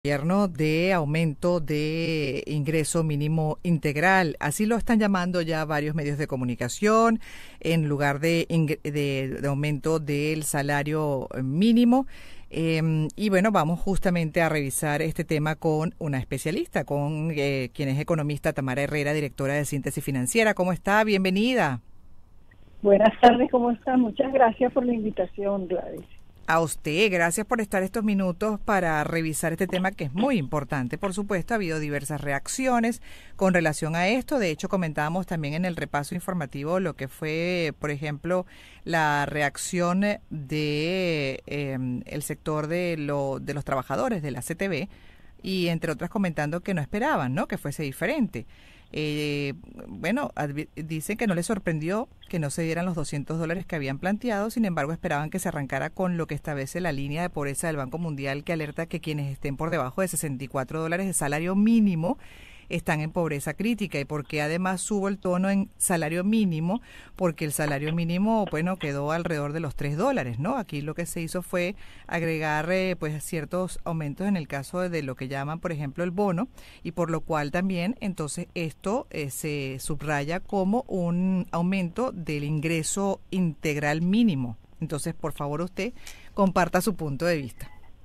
Gobierno de aumento de ingreso mínimo integral, así lo están llamando ya varios medios de comunicación, en lugar de aumento del salario mínimo. Y bueno, vamos justamente a revisar este tema con una especialista, con quien es economista, Tamara Herrera, directora de Síntesis Financiera. ¿Cómo está? Bienvenida. Buenas tardes, ¿cómo está? Muchas gracias por la invitación, Gladys. A usted, gracias por estar estos minutos para revisar este tema que es muy importante. Por supuesto, ha habido diversas reacciones con relación a esto. De hecho, comentábamos también en el repaso informativo lo que fue, por ejemplo, la reacción de el sector de los trabajadores de la CTV y entre otras comentando que no esperaban, ¿no? Que fuese diferente. Eh, bueno, dicen que no les sorprendió que no se dieran los $200 que habían planteado, sin embargo esperaban que se arrancara con lo que establece la línea de pobreza del Banco Mundial, que alerta que quienes estén por debajo de $64 de salario mínimo están en pobreza crítica. Y porque además subo el tono en salario mínimo, porque el salario mínimo, bueno, quedó alrededor de los $3, ¿no? Aquí lo que se hizo fue agregar pues ciertos aumentos en el caso de lo que llaman, por ejemplo, el bono, y por lo cual también entonces esto se subraya como un aumento del ingreso integral mínimo. Entonces, por favor, usted comparta su punto de vista.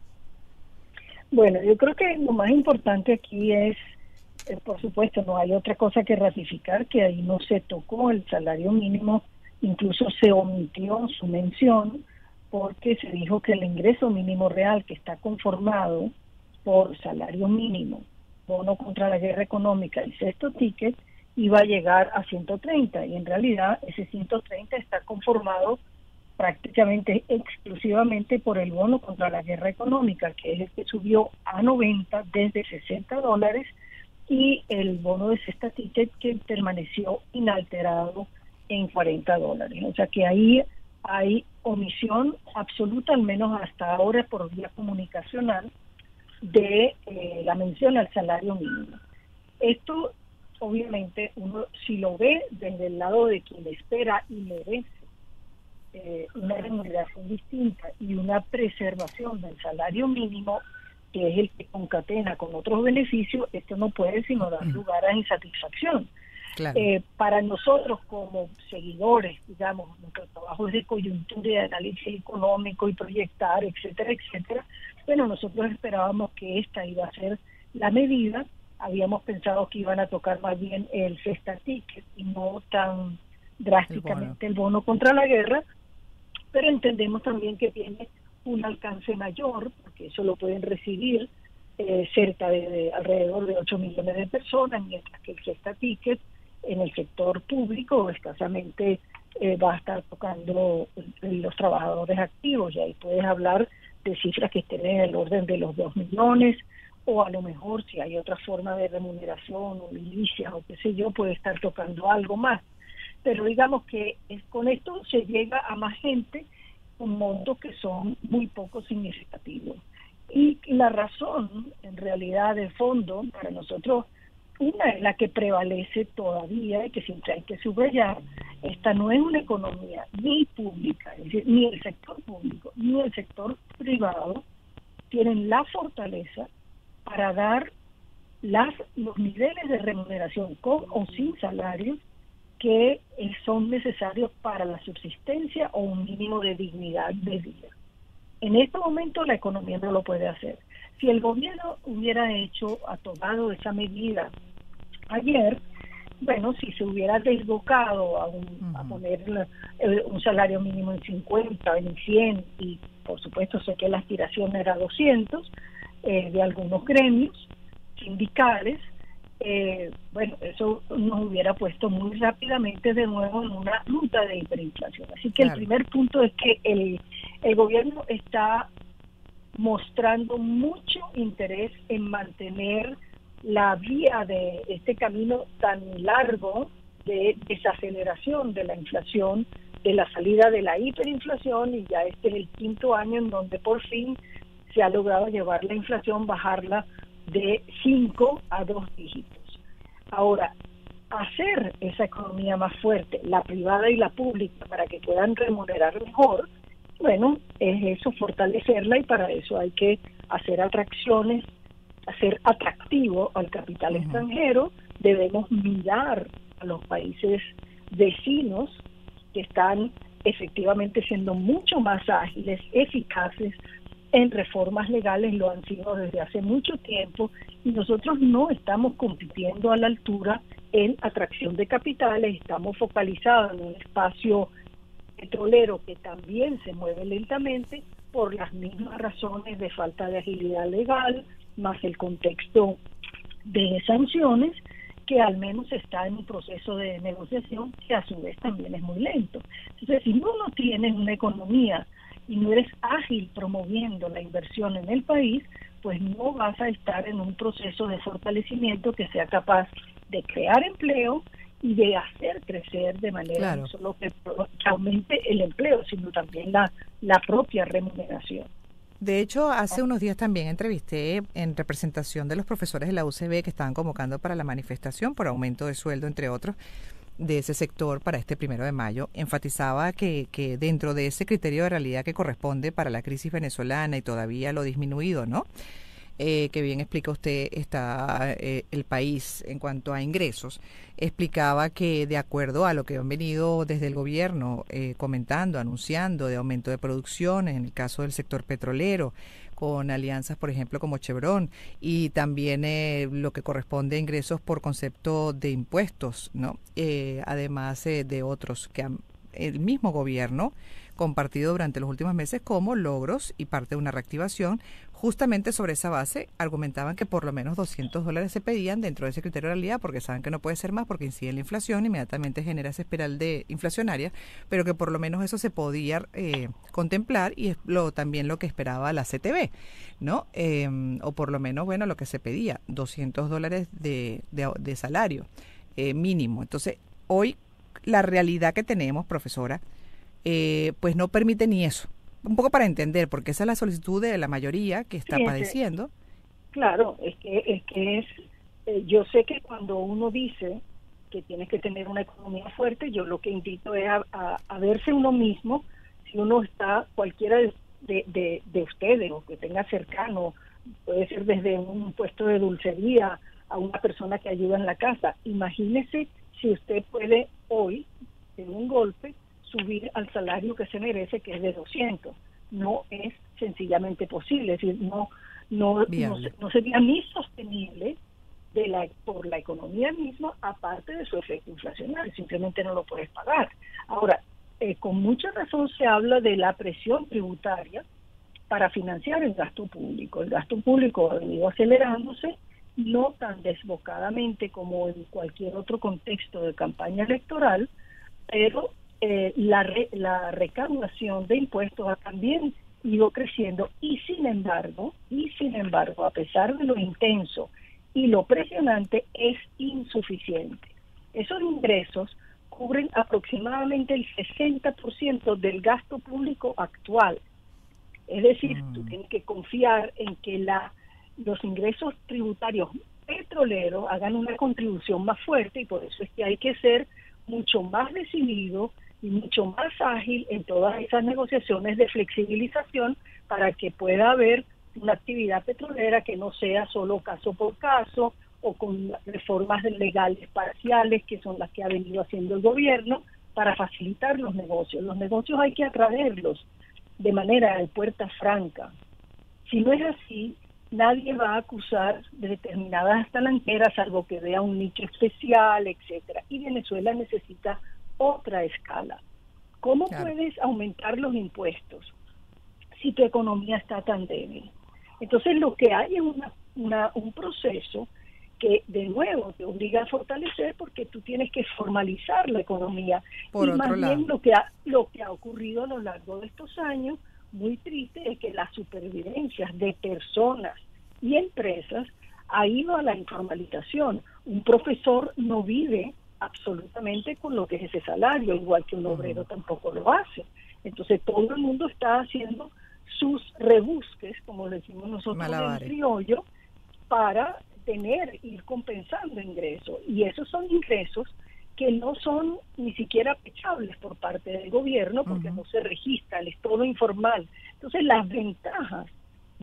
Bueno, yo creo que lo más importante aquí es, por supuesto, no hay otra cosa que ratificar que ahí no se tocó el salario mínimo, incluso se omitió su mención porque se dijo que el ingreso mínimo real, que está conformado por salario mínimo, bono contra la guerra económica y sexto ticket, iba a llegar a 130, y en realidad ese 130 está conformado prácticamente exclusivamente por el bono contra la guerra económica, que es el que subió a 90 desde $60, y el bono de sexta ticket que permaneció inalterado en $40. O sea que ahí hay omisión absoluta, al menos hasta ahora por vía comunicacional, de la mención al salario mínimo. Esto, obviamente, uno si lo ve desde el lado de quien espera y merece una remuneración distinta y una preservación del salario mínimo, que es el que concatena con otros beneficios, esto no puede sino dar lugar a insatisfacción. Claro. Para nosotros como seguidores, digamos, nuestro trabajo es de coyuntura y de análisis económico y proyectar, etcétera, etcétera. Bueno, nosotros esperábamos que esta iba a ser la medida. Habíamos pensado que iban a tocar más bien el sexta ticket y no tan drásticamente el bono contra la guerra, pero entendemos también que tiene un alcance mayor, porque eso lo pueden recibir cerca de alrededor de 8 millones de personas, mientras que el sexta ticket en el sector público escasamente va a estar tocando los trabajadores activos, y ahí puedes hablar de cifras que estén en el orden de los 2 millones, o a lo mejor si hay otra forma de remuneración o milicias o qué sé yo, puede estar tocando algo más. Pero digamos que con esto se llega a más gente con montos que son muy poco significativos. Y la razón, en realidad, de fondo, para nosotros, una es la que prevalece todavía y que siempre hay que subrayar: esta no es una economía ni pública, es decir, ni el sector público ni el sector privado tienen la fortaleza para dar los niveles de remuneración con o sin salarios que son necesarios para la subsistencia o un mínimo de dignidad de vida. En este momento la economía no lo puede hacer. Si el gobierno hubiera tomado esa medida ayer, bueno, si se hubiera desbocado a poner un salario mínimo en 50, en 100, y por supuesto sé que la aspiración era 200 de algunos gremios sindicales, bueno, eso nos hubiera puesto muy rápidamente de nuevo en una ruta de hiperinflación. Así que claro, el primer punto es que el gobierno está mostrando mucho interés en mantener la vía de este camino tan largo de desaceleración de la inflación, de la salida de la hiperinflación, y ya este es el quinto año en donde por fin se ha logrado llevar la inflación, bajarla de 5 a 2 dígitos. Ahora, hacer esa economía más fuerte, la privada y la pública, para que puedan remunerar mejor, bueno, es eso, fortalecerla, y para eso hay que hacer atracciones hacer atractivo al capital extranjero, debemos mirar a los países vecinos que están efectivamente siendo mucho más ágiles, eficaces en reformas legales, lo han sido desde hace mucho tiempo, y nosotros no estamos compitiendo a la altura en atracción de capitales, estamos focalizados en un espacio petrolero que también se mueve lentamente por las mismas razones de falta de agilidad legal, más el contexto de sanciones, que al menos está en un proceso de negociación que a su vez también es muy lento. Entonces, si uno no tiene una economía y no eres ágil promoviendo la inversión en el país, pues no vas a estar en un proceso de fortalecimiento que sea capaz de crear empleo y de hacer crecer de manera no solo que aumente el empleo, sino también la propia remuneración. De hecho, hace unos días también entrevisté en representación de los profesores de la UCB que estaban convocando para la manifestación por aumento de sueldo, entre otros, de ese sector para este 1 de mayo. Enfatizaba que dentro de ese criterio de realidad que corresponde para la crisis venezolana y todavía lo disminuido, ¿no? Que bien explica usted, está el país en cuanto a ingresos. Explicaba que de acuerdo a lo que han venido desde el gobierno comentando, anunciando de aumento de producción en el caso del sector petrolero, con alianzas, por ejemplo, como Chevron, y también lo que corresponde a ingresos por concepto de impuestos, ¿no? Además de otros que el mismo gobierno compartido durante los últimos meses como logros y parte de una reactivación. Justamente sobre esa base argumentaban que por lo menos $200 se pedían dentro de ese criterio de realidad, porque saben que no puede ser más porque incide en la inflación, inmediatamente genera esa espiral de inflacionaria, pero que por lo menos eso se podía contemplar, y es también lo que esperaba la CTV, ¿no? O por lo menos, bueno, lo que se pedía, $200 de salario mínimo. Entonces, hoy la realidad que tenemos, profesora, pues no permite ni eso. Un poco para entender, porque esa es la solicitud de la mayoría que está padeciendo. Claro, yo sé que cuando uno dice que tienes que tener una economía fuerte, yo lo que invito es a verse uno mismo, si uno está, cualquiera de ustedes o que tenga cercano, puede ser desde un puesto de dulcería a una persona que ayuda en la casa. Imagínese si usted puede hoy, en un golpe, subir al salario que se merece, que es de 200. No es sencillamente posible, es decir, no sería ni sostenible por la economía misma, aparte de su efecto inflacionario, simplemente no lo puedes pagar. Ahora, con mucha razón se habla de la presión tributaria para financiar el gasto público. El gasto público ha venido acelerándose, no tan desbocadamente como en cualquier otro contexto de campaña electoral, pero la recaudación de impuestos ha también ido creciendo, y sin embargo, a pesar de lo intenso y lo presionante, es insuficiente. Esos ingresos cubren aproximadamente el 60% del gasto público actual. Es decir, tú tienes que confiar en que los ingresos tributarios petroleros hagan una contribución más fuerte, y por eso es que hay que ser mucho más decidido y mucho más ágil en todas esas negociaciones de flexibilización para que pueda haber una actividad petrolera que no sea solo caso por caso o con reformas legales parciales, que son las que ha venido haciendo el gobierno para facilitar los negocios. Los negocios hay que atraerlos de manera de puerta franca. Si no es así, nadie va a acusar de determinadas talanqueras, salvo que vea un nicho especial, etcétera. Y Venezuela necesita otra escala. ¿Cómo puedes aumentar los impuestos si tu economía está tan débil? Entonces lo que hay es un proceso que de nuevo te obliga a fortalecer, porque tú tienes que formalizar la economía. Por y otro más lado, bien lo que ha ocurrido a lo largo de estos años, muy triste, es que las supervivencias de personas y empresas ha ido a la informalización. Un profesor no vive absolutamente con lo que es ese salario, igual que un obrero tampoco lo hace. Entonces todo el mundo está haciendo sus rebusques, como le decimos nosotros en criollo, para ir compensando ingresos. Y esos son ingresos que no son ni siquiera pechables por parte del gobierno, porque no se registran, es todo informal. Entonces las ventajas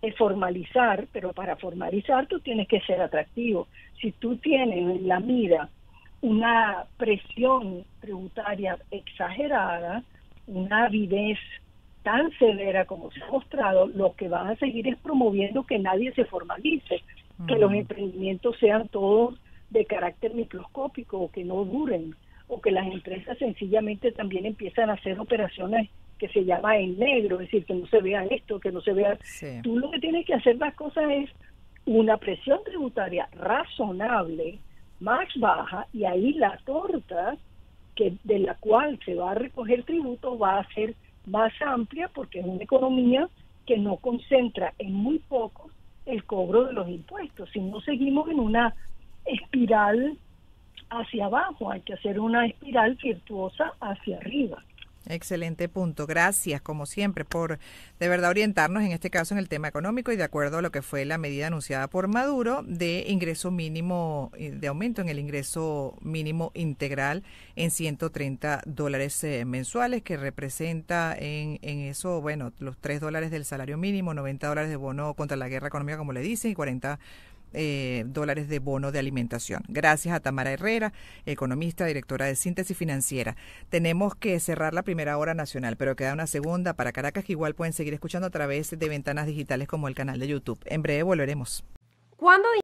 formalizar, pero para formalizar tú tienes que ser atractivo. Si tú tienes en la mira una presión tributaria exagerada, una avidez tan severa como se ha mostrado, lo que van a seguir es promoviendo que nadie se formalice, que los emprendimientos sean todos de carácter microscópico o que no duren, o que las empresas sencillamente también empiezan a hacer operaciones que se llama en negro, es decir, que no se vea esto, que no se vea... Sí. Tú lo que tienes que hacer las cosas es una presión tributaria razonable, más baja, y ahí la torta que de la cual se va a recoger tributo va a ser más amplia, porque es una economía que no concentra en muy pocos el cobro de los impuestos. Si no, seguimos en una espiral hacia abajo, hay que hacer una espiral virtuosa hacia arriba. Excelente punto. Gracias, como siempre, por de verdad orientarnos en este caso en el tema económico y de acuerdo a lo que fue la medida anunciada por Maduro de ingreso mínimo, de aumento en el ingreso mínimo integral en $130 mensuales, que representa en eso, bueno, los $3 del salario mínimo, $90 de bono contra la guerra económica, como le dicen, y $40 de bono de alimentación. Gracias a Tamara Herrera, economista, directora de Síntesis Financiera. Tenemos que cerrar la primera hora nacional, pero queda una segunda para Caracas que igual pueden seguir escuchando a través de ventanas digitales como el canal de YouTube. En breve volveremos. ¿Cuándo